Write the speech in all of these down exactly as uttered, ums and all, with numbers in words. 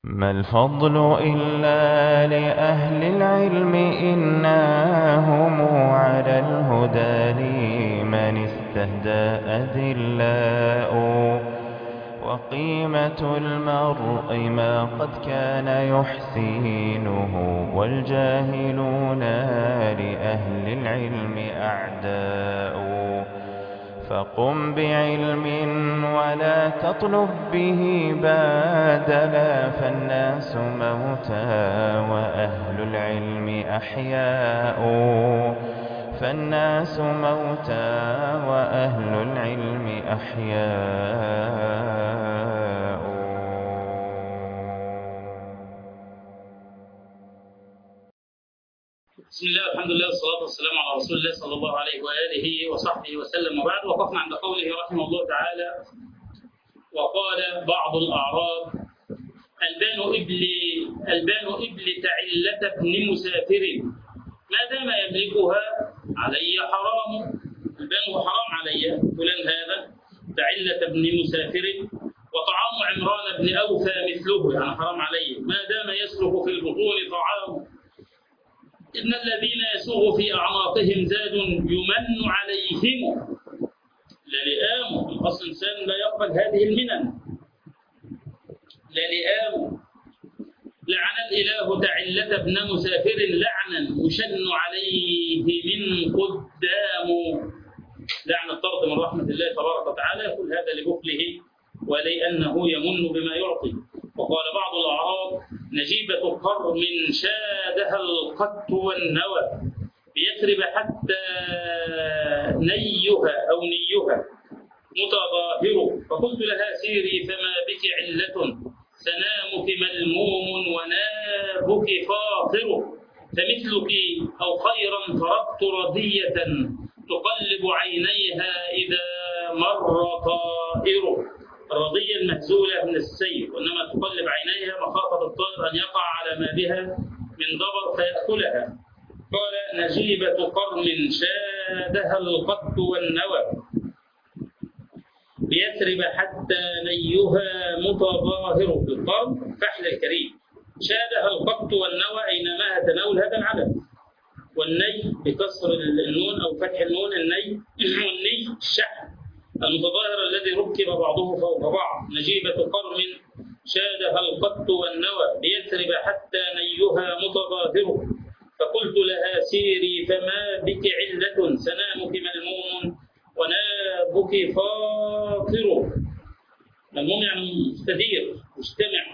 ما الفضل إلا لأهل العلم إنهم على الهدى لمن استهدى أذلاء وقيمة المرء ما قد كان يحسينه والجاهلون لأهل العلم أعداء فقم بعلم ولا تطلب به بادلا فالناس موتى وأهل العلم أحياء فالناس موتى وأهل العلم أحياء. بسم الله والحمد لله والصلاة والسلام على رسول الله صلى الله عليه وآله وصحبه وسلم، وبعد. وقفنا عند قوله رحمه الله تعالى: وقال بعض الأعراب: البان إبل البان إبل تعلة ابن مسافر ما دام يملكها علي حرام. البان حرام علي فلان هذا تعلة ابن مسافر، وطعام عمران بن أوفى مثله، يعني حرام علي ما دام يسلك في البطون طعام. إن الذين يسوغ في أعناقهم زاد يمن عليهم للئام. الأصل الإنسان لا يقبل هذه المنن. للئام لعن الإله تعلة ابن مسافر لعنا يشن عليه من قدام. لعن الطرد من رحمة الله تبارك وتعالى، يقول هذا لبخله ولأنه يمن بما يعطي. وقال بعض الأعراب: نجيبة قرم شادها القت والنوى بيثرب حتى نيها أو نيها متظاهر، فقلت لها سيري فما بك علة سنامك ملموم ونابك فاطر، فمثلك أو خيرا تركت رضية تقلب عينيها إذا مر طائر. الرضية المهزولة من السير، وإنما تقلب عينيها مخافة الطائر أن يقع على ما بها من ضبر فيأكلها. قال: نجيبة قرن شادها القط والنوى بيثرب حتى نيها متظاهر. بالقرن فحل الكريم، شادها القط والنوى أينما تناول هذا العدد. والني بكسر النون أو فتح النون الني، والني الشحن المتظاهر الذي ركب بعضه فوق بعض. نجيبة قرم شادها القط والنوى بيثرب حتى نيها متظاهر، فقلت لها سيري فما بك علة سنامك ملموم ونابك فاطر. ملموم يعني مستدير مجتمع،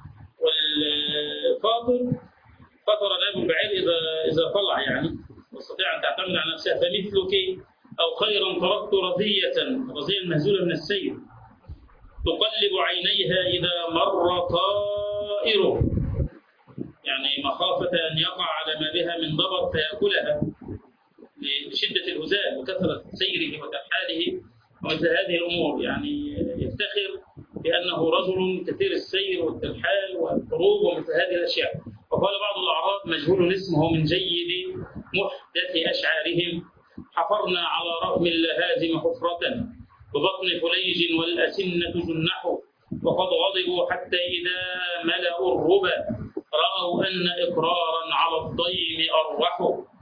والفاطر فطر ناب البعير إذا إذا طلع، يعني تستطيع أن تعتمد على نفسها. فمثلك أو خيرا تركت رضية، رضية المهزولة من السير، تقلب عينيها إذا مر طائر، يعني مخافة أن يقع على ما بها من ضبر فيأكلها لشدة الهزال وكثرة سيره وترحاله ومثل هذه الأمور. يعني يفتخر بأنه رجل كثير السير والترحال والخروج ومثل هذه الأشياء. وقال بعض الأعراب: مجهول اسمه من جيد محدث أشعارهم، حفرنا على رغم اللهازم حفرة ببطن فليج والأسنة جنح، وقد غضبوا حتى إذا ملأوا الربا رأوا أن إقرارا على الضيم أروح.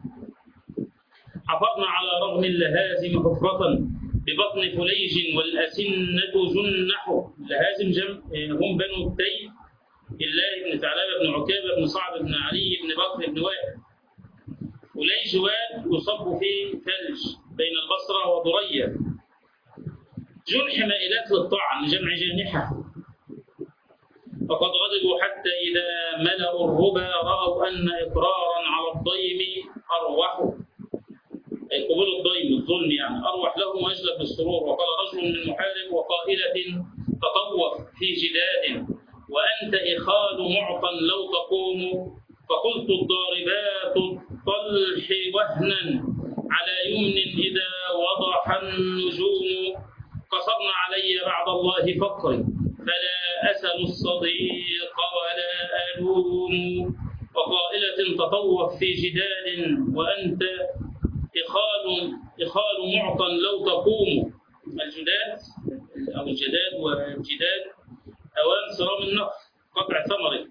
حفرنا على رغم اللهازم حفرة ببطن فليج والأسنة جنح. لهازم جمع هم بنو التي الله بن ثعلبة بن عكابة بن صعب بن علي بن بكر بن وائل. فليج واد يصب في ثلج بين البصرة وضرية. جنح مائلات للطعن جمع جانحة. فقد غضبوا حتى إذا ملأوا الربا رأوا أن إقرارا على الضيم أروح، أي قبول الضيم الظلم يعني أروح لهم وأجلب بالسرور. وقال رجل من محارب وقائلة تطوف في جداد وأنت إخال معطى لو تقوم، فقلت الضاربات الطلح وهنا على يمن إذا وضح النجوم، قصرن علي بعد الله فقري فلا أسل الصديق ولا ألوم. وقائلة تطوف في جدال وأنت إخال إخال معطى لو تقوم. الجداد أو الجداد والجداد أوان صرام النقل، قطع ثمره.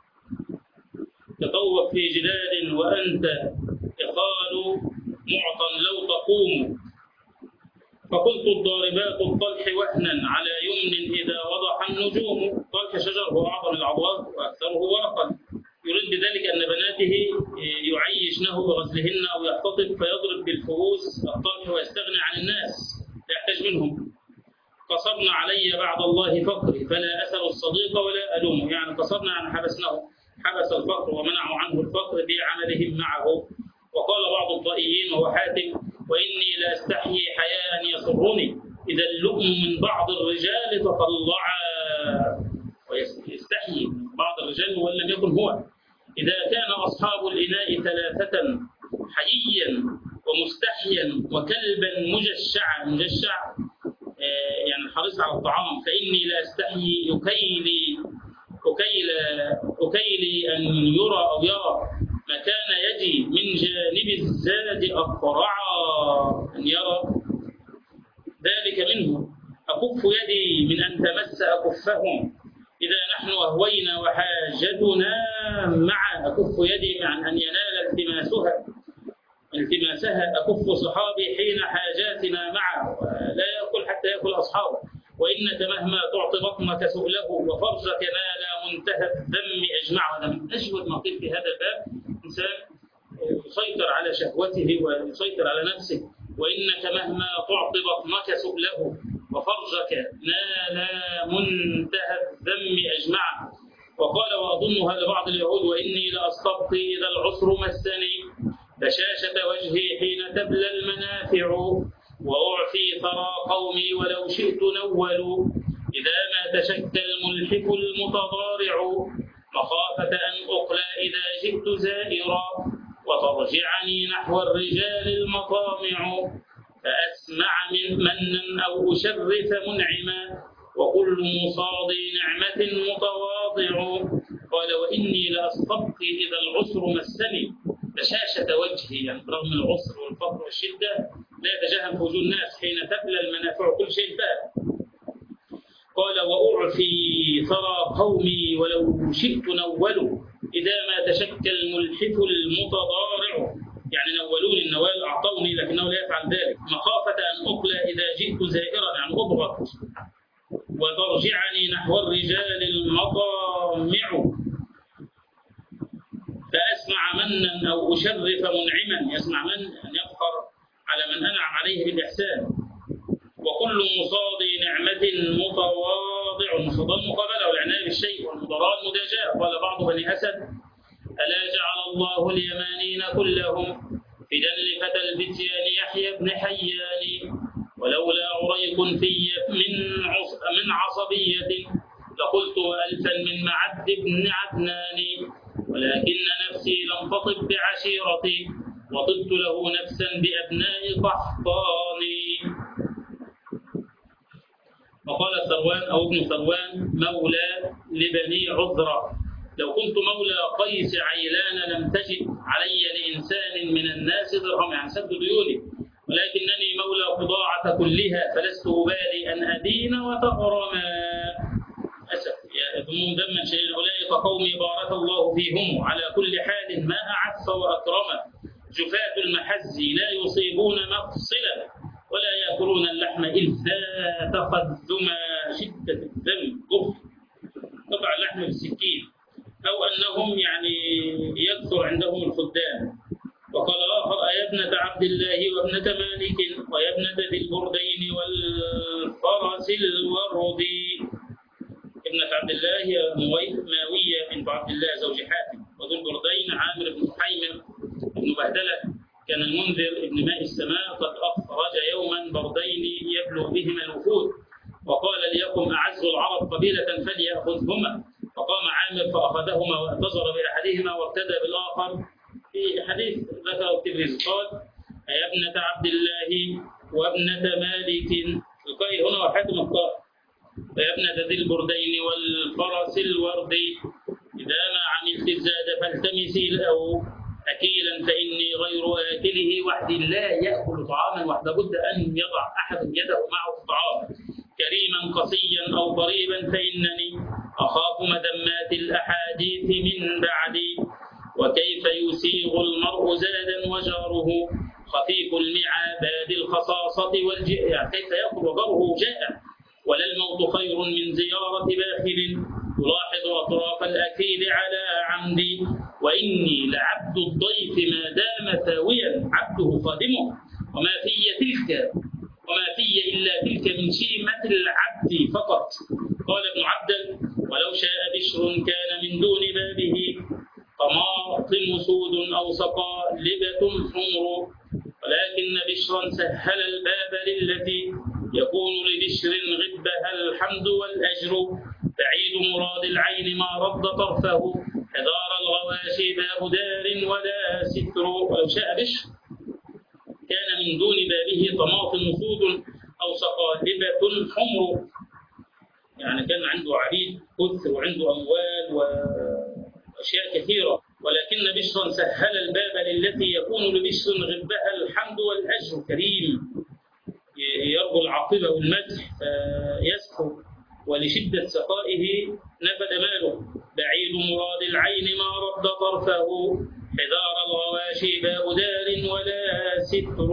تطوف في جلال وأنت إخال معطى لو تقوم. فقلت الضاربات الطلح وهنا على يمن إذا وضح النجوم. طلح شجر هو أعظم العضوات وأكثره ورقا. يريد بذلك أن بناته يعيشنه بغزلهن أو يختطف فيضرب بالفؤوس الطلح ويستغني عن الناس لا يحتاج منهم. قصرنا علي بعد الله فقري فلا أسأل الصديق ولا ألومه. يعني قصرنا عن حبسناه، حبس الفقر ومنعوا عنه الفقر بعملهم معه. وقال بعض الطائيين وهو حاتم: وإني لأستحيي حياء يسرني إذا اللؤم من بعض الرجال تطلعا. ويستحيي من بعض الرجال وإن لم يكن هو. إذا كان أصحاب الإناء ثلاثة حييا ومستحيا وكلبا مجشعا، مجشع يعني الحريص على الطعام، فإني لأستحيي أكيلي أكيل أكيلي أن يرى أو يرى ما كان يجي من جانب الزاد أقرعا، أن يرى ذلك منه. أكف يدي من أن تمس أكفهم إذا نحن أهوينا وحاجتنا مع. أكف يدي مع أن ينال التماسها التماسها. أكف صحابي حين حاجاتنا معه. لا يأكل حتى يأكل أصحابه. وإنك مهما تعطي بطنك سؤله وفرجك نال منتهى الذم أجمعه. هذا من أجود ما قيل في هذا الباب. إنسان يسيطر على شهوته ويسيطر على نفسه. وإنك مهما تعطي بطنك سؤله وفرجك نال منتهى الذم أجمعه. وقال وأظنها لبعض اليهود: وإني لأستبقي إذا العسر مسني بشاشة وجهي حين تبلى المنافع وأعفي ثرى قومي ولو شئت نولوا إذا ما تشكى الملحف المتضارع مخافة أن أقلى إذا جئت زائرا وترجعني نحو الرجال المطامع فأسمع من منا أو أشرف منعما وكل مصاد نعمة متواضع. قال وإني لأستبقي إذا العسر مسني بشاشة وجهي، يعني برغم العسر والفقر والشدة لا يتجاهل في وجوه الناس حين تبلى المنافع كل شيء باب. قال وأعفي ثرى قومي ولو شئت نولوا إذا ما تشكى الملحف المتضارع، يعني نولوني النوال أعطوني لكنه لا يفعل ذلك. مخافة أن أقلى إذا جئت زائرا، يعني أضغط. وترجعني نحو الرجال المطامع فأسمع منا أو أشرف منعما. يسمع من أن يفخر على من أنعم عليه بالإحسان. وكل مصاد نعمة متواضع. المصاد المقابلة والعناية بالشيء والمضاراة المداجاة. قال بعض بني أسد: ألا جعل الله اليمانين كلهم فدا لفتى الفتيان يحيى بن حيان ولولا عريق في من من عصبية لقلت ألفا من معد بن عدنان ولكن نفسي لم تطب بعشيرتي وطبت له نفسا بأبناء قحطان. وقال ثروان أو ابن ثروان مولى لبني عذرة: لو كنت مولى قيس عيلان لم تجد علي لإنسان من الناس درهم، يعني سد ديوني، ولكنني مولى قضاعة كلها فلست أبالي أن أدين وتغرما. أسف يذمون ذما شديدا: أولئك قومي بارك الله فيهم على كل حال ما أعف وأكرم جفاة المحز لا يصيبون مفصلا ولا يأكلون اللحم إلا تقدما. شدة الذم كفر قطع اللحم بالسكين، أو أنهم يعني يكثر عندهم الخدام. وقال آخر: أيا ابنة عبد الله وابنة مالك ويا ابنة ذي البردين والفرس الوردي. ابنة عبد الله هي ماوية بنت عبد الله زوج حاتم، وذو البردين عامر بن حيمر بن بهدلة. كان المنذر ابن ماء السماء قد أخرج يوما بردين يبلغ بهما الوفود، وقال ليكن أعز العرب قبيلة فليأخذهما، فقام عامر فأخذهما واعتذر بأحدهما واقتدى بالآخر. في حديث ذكر الترمذي قال: يا ابنة عبد الله وابنة مالك، القائل هنا وحاتم الطائي، ويا ابنة ذي البردين والفرس الوردي إذا ما عملت الزاد فالتمسي له أكيلا فإني غير آكله وحدي. لا يأكل طعاما وحده، بد أن يضع أحد يده معه في الطعام. كريما قصيا أو ضريبا فإنني أخاف مذمات الأحاديث من بعدي، وكيف يسيغ المرء زادا وجاره، خفيف المعاباد الخصاصة والجئ، يعني كيف يأكل وجاره جائع، ولا الموت خير من زيارة باخل، يلاحظ أطراف الأكيل على عمدي، وإني لعبد الضيف ما دام ثاويا، عبده خادمه، وما في تلك وما في إلا تلك من شيمة العبد فقط. قال ابن عبد: ولو شاء بشر كان من دون بابه طماطم سود أو صقالبة حمر، ولكن بشرا سهل الباب للتي يكون لبشر غبها الحمد والأجر، بعيد مراد العين ما رد طرفه، حذار الغواشي باب دار ولا ستر. ولو شاء بشر كان من دون بابه طماطم سود أو صقالبة حمر، يعني كان عنده عبيد كثر وعنده أموال وأشياء كثيرة، ولكن بشرا سهل الباب للتي يكون لبشر غبها الحمد والأجر، كريم يرجو العاقبة والمدح فيسخر، ولشدة سخائه نفد ماله، بعيد مراد العين ما رد طرفه، حذار الغواشي باب دار ولا ستر.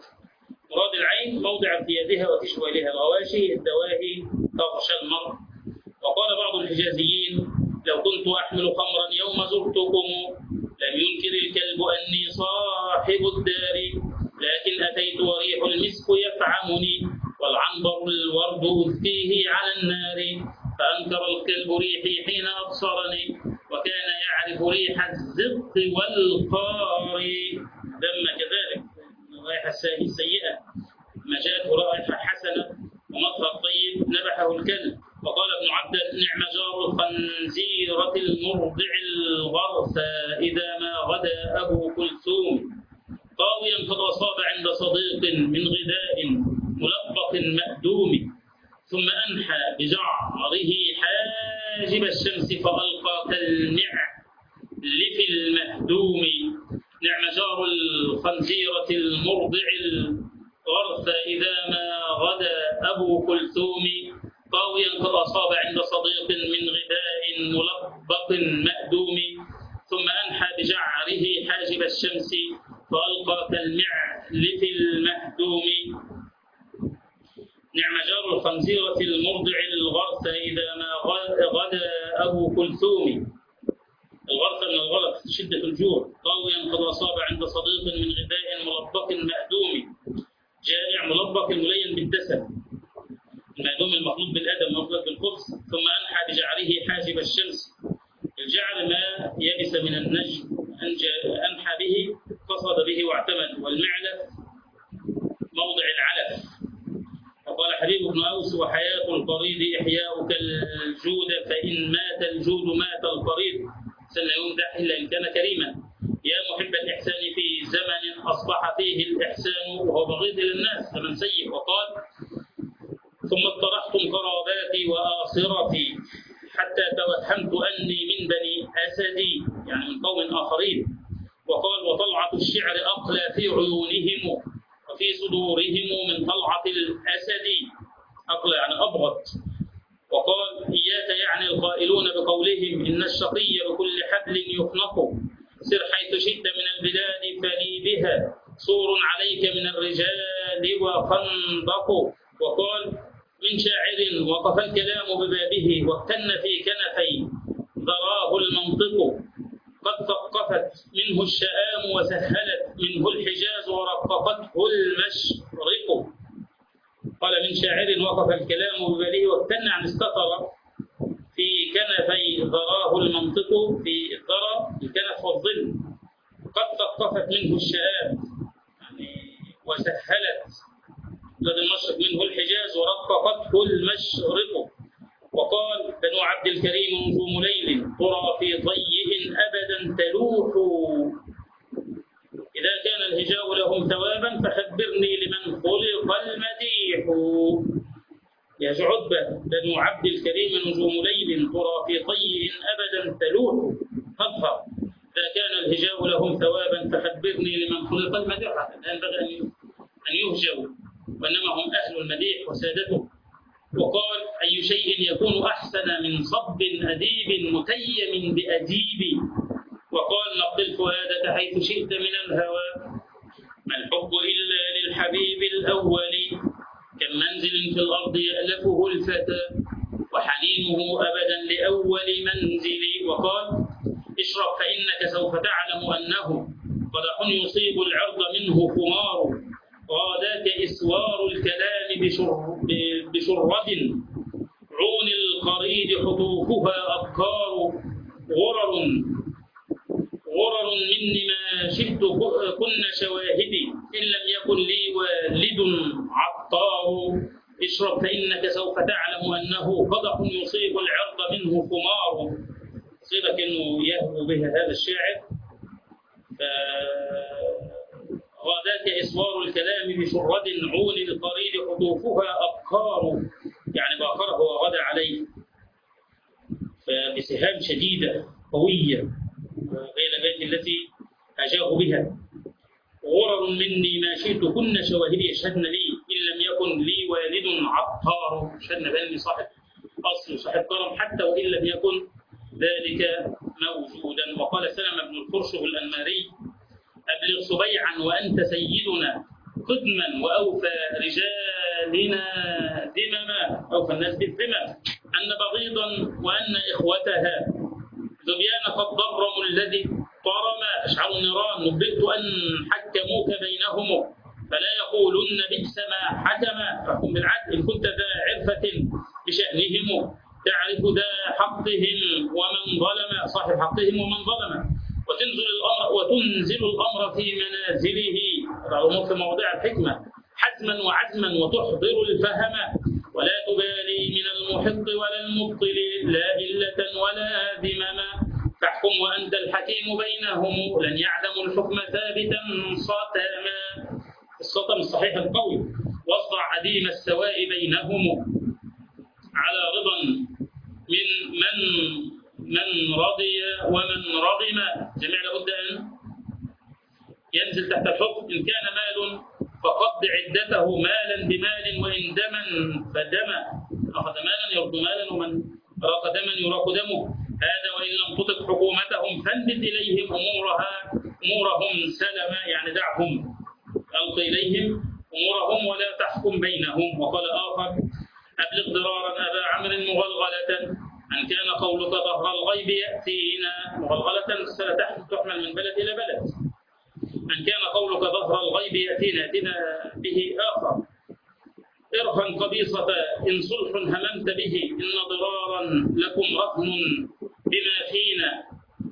مراد العين موضع ارتيادها وتشوالها، الغواشي الدواهي تغشى المرء. وقال بعض الحجازيين: لو كنت أحمل خمرا يوم زرتكم لم ينكر الكلب أني صاحب الدار، لكن أتيت وريح المسك يفعمني والعنبر الورد أذفيه على النار، فأنكر الكلب ريحي حين أبصرني وكان يعرف ريح الزق والقار. ذم كذلك الرائحة السيئة، ما جاءته رائحة حسنة ومطهر طيب نبحه الكلب. وقال ابن عبد: نعم جار الخنزيرة المرضع الغرث إذا ما غدا أبو كلثوم، طاويا قد أصاب عند صديق من غذاء ملبق مأدوم، ثم أنحى بجعره حاجب الشمس فألقى كالنعل في المهدوم. نعم جار الخنزيرة المرضع الغرث إذا ما غدا أبو كلثوم، طاويا قد أصاب عند صديق من غذاء ملبق مأدوم، ثم أنحى بجعره حاجب الشمس فألقى كالنعل في المهدوم. نعم جار الخنزيرة المرضع الغرث إذا ما غدا أبو كلثوم، الغرث من الغلط شدة الجوع، طاويا قد أصاب عند صديق من غذاء ملبق مأدوم، جائع ملبق ملين بالدسم، المأدوم المخلوط بالأدم مخلوط بالخبز. ثم أنحى بجعره حاجب الشمس، الجعل ما يبس من النجم، أنحى به قصد به واعتمد، والمعلف موضع العلف. وقال حبيب بن أوس: وحياة القريد إحياؤك الجود، فإن مات الجود مات القريد، سن يمدح إلا إن كان كريما. يا محب الإحسان في زمن أصبح فيه الإحسان وهو بغيض للناس فمن سيء. وقال: ثم اطرحتم قراباتي وآصرتي حتى توهمت أني من بني أسدي، يعني من قوم آخرين. وقال: وطلعة الشعر أقلى في عيونهم وفي صدورهم من طلعة الأسد، أقلى يعني أبغض. وقال: إياك يعني القائلون بقولهم إن الشقي بكل حبل يخنق، سر حيث شئت من البلاد فلي بها سور عليك من الرجال وخندق. وقال: من شاعر وقف الكلام ببابه واكتن في كنفي ذراه المنطق، قد ثقفت منه الشآم وسهلت منه الحجاز ورققته المشرق. قال: من شاعر وقف الكلام ببابه واكتن عن استطر في كنفي ذراه المنطق، في الذرى الكنف والظل، قد ثقفت منه الشآم يعني وسهلت لدى المشرق منه الحجاز ورققته المشرق. وقال: بنو عبد الكريم نجوم ليل ترى في ضيء أبدا تلوح، إذا كان الهجاء لهم ثوابا فخبرني لمن خلق المديح. يا عتبة: بنو عبد الكريم نجوم ليل ترى في ضيء أبدا تلوح، تظهر، إذا كان الهجاء لهم ثوابا فخبرني لمن خلق المديح. لا ينبغي أن يهجوا، وإنما هم أهل المديح وسادته. وقال أي شيء يكون أحسن من صب أديب متيم بأديب. وقال نقل فؤادك حيث شئت من الهوى، ما الحب إلا للحبيب الأول، كم منزل في الأرض يألفه الفتى وحنينه أبدا لأول منزل. وقال اشرب فإنك سوف تعلم أنه قدح يصيب العرض منه خمار، غاداك إسوار الكلام بشر بشرد عون القريد حطوفها أبكار، غرر غرر مني ما شئت كن شواهدي، إن لم يكن لي والد عطار. اشرب فإنك سوف تعلم أنه قدح يصيب العرض منه خمار. صيغة أنه يهوى بها هذا الشاعر. غاداك إسوار الكلام بشرد عون القريد حطوفها أبكار، يعني باكره وغدا عليه بسهام شديدة قوية غير البيت التي أجاه بها. غرر مني ما شئت كن شواهدي يشهدن لي، إن لم يكن لي والد عطار، يشهدن بأني صاحب أصل وصاحب كرم حتى وإن لم يكن ذلك موجودا. وقال سلمة بن الخرشب الأنماري أبلغ سبيعا وأنت سيدنا قدما وأوفى رجالنا ذمما، أوفى الناس بالذمم، أن بغيضا وأن إخوتها ذبيان قد ضرموا الذي طرم أشعر النيران، نبئت أن حكموك بينهم فلا يقولن بئس ما حكم، فاحكم بالعدل إن كنت ذا عرفة بشأنهم، تعرف ذا حقهم ومن ظلم، صاحب حقهم ومن ظلم، وتنزل الأمر وتنزل الأمر في منازله، الأمور في مواضع الحكمة حزما وعزما وتحضر الفهم، ولا تبالي من المحق ولا المبطل لا إلة ولا ذمما، فاحكم وأنت الحكيم بينهم لن يعلموا الحكم ثابتا صتما، الصتم الصحيح القوي، واصدع عديم السواء بينهم على رضا من من من رضي ومن رغم، جميع لابد أن ينزل تحت الحكم. إن كان مال فقد عدته مالا بمال، وإن دما فدما، أخذ مالا يرد مالا ومن راق دما يراق دمه، هذا وإن لم تطق حكومتهم فانبت إليهم أمورها أمورهم سلما، يعني دعهم ألق إليهم أمورهم ولا تحكم بينهم. وقال آخر أبلغ ضرارا أبا عمرو مغلغلة، أن كان قولك ظهر الغيب يأتينا، مغلغلة تحمل من بلد إلى بلد، أن كان قولك ظهر الغيب يأتينا، يأتينا به آخر، إرخا قبيصة إن صلح هممت به، إن ضرارا لكم رهن بما فينا،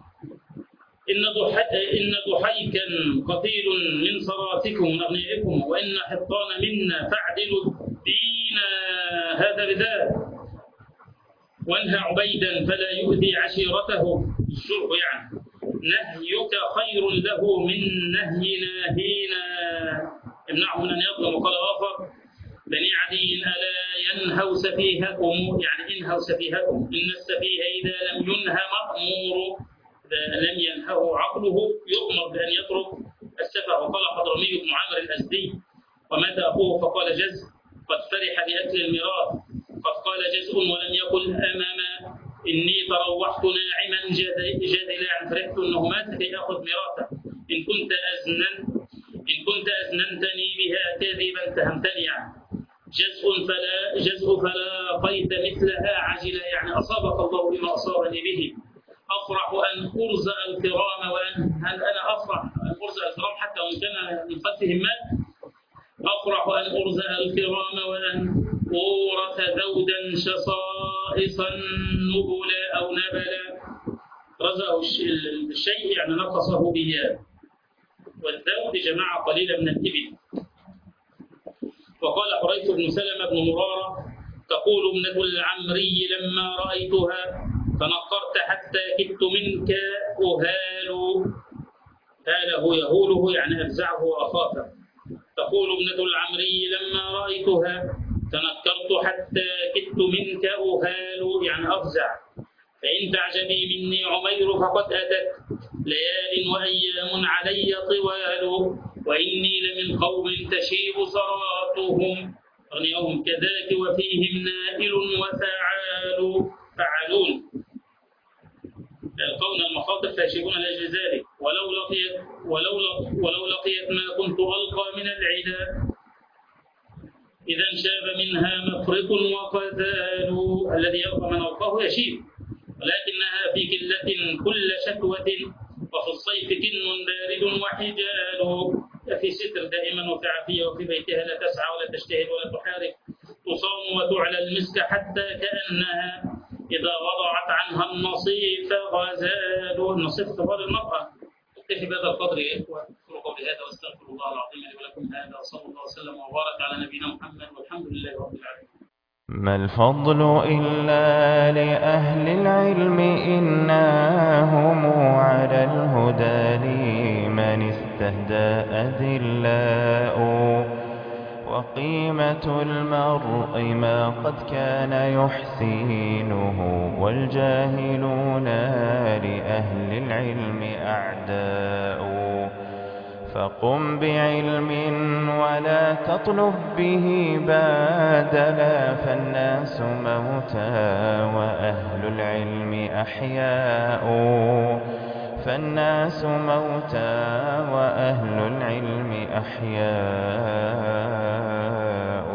إن إن ضحيكا قتيل من صراتكم من أغنيائكم، وإن حطان منا فاعدلوا الدين هذا بذا، وانهى عبيدا فلا يؤذي عشيرته، الشرب يعني، نهيك خير له من نهي ناهينا، امنعه من أن يظلم. وقال آخر بني عدي ألا ينهوا سفيهكم، يعني انهوا سفيهكم، إن السفيه إذا لم ينهى مأمور، إذا لم ينهه عقله يؤمر بأن يترك السفه. وقال حضرمي بن عامر الأزدي ومات أخوه فقال جز قد فرح بأكل الميراث، قد قال جزء ولم يقل أماما، إني تروحت ناعما جادلا، فرحت أنه مات كي أخذ ميراثه، إن كنت أزنن إن كنت أزننتني بها كاذبا اتهمتني، يعني جزء فلا جزء فلا قيت مثلها عجلا، يعني أصابك الله بما أصابني به، أفرح أن أرزق الكرام، وأن هل أنا أفرح أن أرزق الكرام حتى وإن كان من خلفهم مال، أفرح أن أرزق الكرام وأن أورث ذودا شصائصا نبلا أو نبلا، رزقه الشيء يعني نقصه بياه، والذود جماعة قليلة من الإبل. وقال حريث بن سلمة بن مرارة تقول ابنة العمري لما رأيتها فنقرت حتى كدت منك أهال، هاله يهوله يعني أفزعه وأخافه، تقول ابنة العمري لما رأيتها تنكرت حتى كدت منك أهال، يعني أفزع، فإن تعجبي مني عمير فقد أتت ليال وأيام علي طوال، وإني لمن قوم تشيب صراتهم أغنياؤهم كذاك وفيهم نائل وفعال فعالون يلقون المخاطر فيشبون لأجل ذلك ولو لقيت ولو ولو لقيت ما كنت ألقى من العدا إذا انشاب منها مفرط وقذال. الذي يلقى من ألقاه يشيب ولكنها في قلة كل شكوة وفي الصيف كن بارد وحجال. في ستر دائما وفي عافية وفي بيتها لا تسعى ولا تجتهد ولا تحارب تصام وتعلى المسك حتى كأنها إذا وضعت عنها النصيف غزال. النصيف طوال المرأة. اكتفي بهذا القدر يا إخوة. أقول قولي هذا واستغفر الله العظيم لي ولكم هذا وصلى الله وسلم وبارك على نبينا محمد والحمد لله رب العالمين. ما الفضل إلا لأهل العلم إنهم على الهدى لمن استهدى أذلاء وقيمة المرء ما قد كان يحسينه والجاهلون لأهل العلم أعداء فقم بعلم ولا تطلب به بادلا فالناس موتى وأهل العلم أحياء فالناس موتى وأهل العلم أحياء